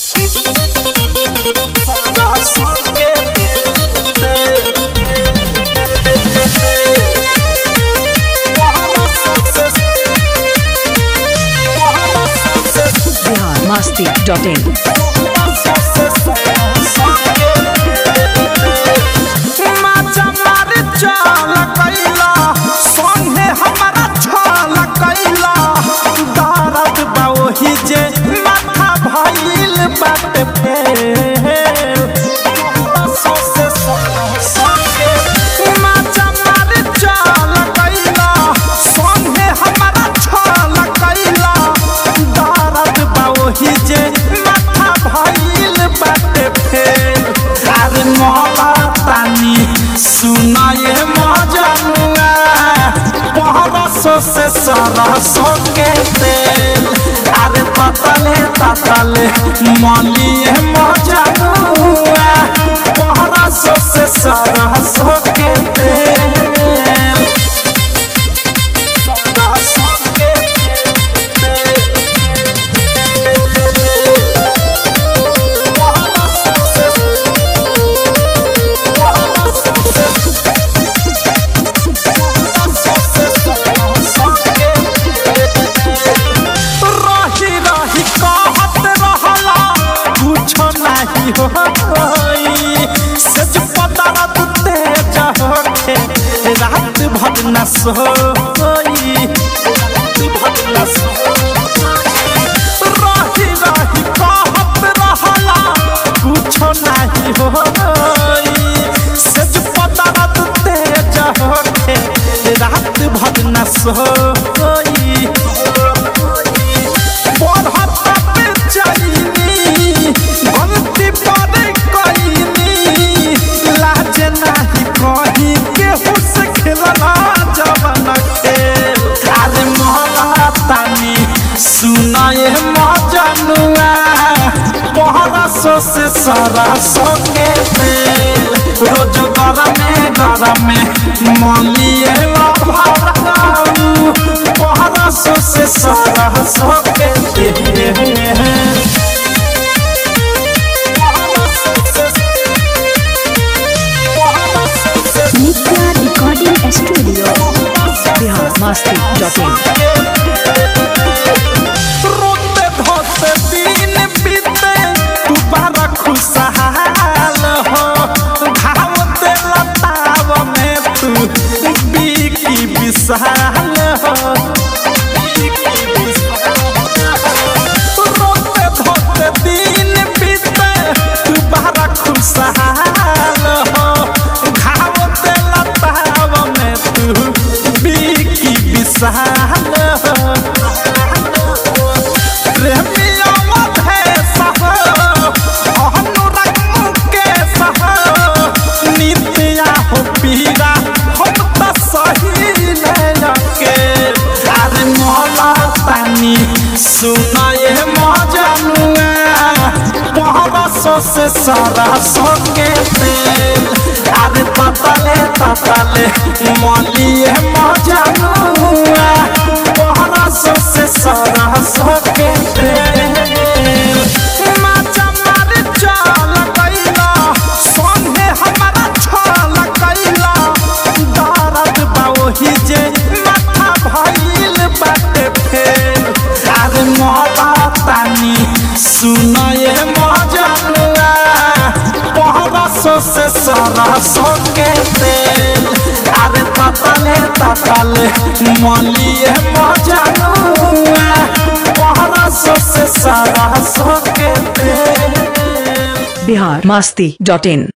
masti.in सुनाए मजनुआ परसों से सरसों के तेल अरे ततले ततले मलिए मजनुआ परसों से सरसों के तेल सच पता तेज होके रात भर न सोई रही रही कहत रहला कुछो नहीं होई सच पता तेज होके रात भर न सोई सुनाए मजनुआ परसों से सरसों के तेल रोज गरम मलिए परसों से सरसों के तेल रिकॉर्डिंग स्टूडियो बिहार masti.in खुशहाल हो घाव तेला ताव में तू बीकी विशाल हो रोते धोते दिन बीते तू बड़ा खुशहाल हो घाव तेला ताव में तू बीकी विशाल हो सुनाए मजनुआ परसों से सरसों के तेल अरे ततले ततले मलिए मजनुआ परसों से सरसों के तेल सुनाए मजनुआ परसों से सरसों के तेल अरे ततले ततले मलिए मजनुआ परसों से सरसों के तेल बिहार masti.in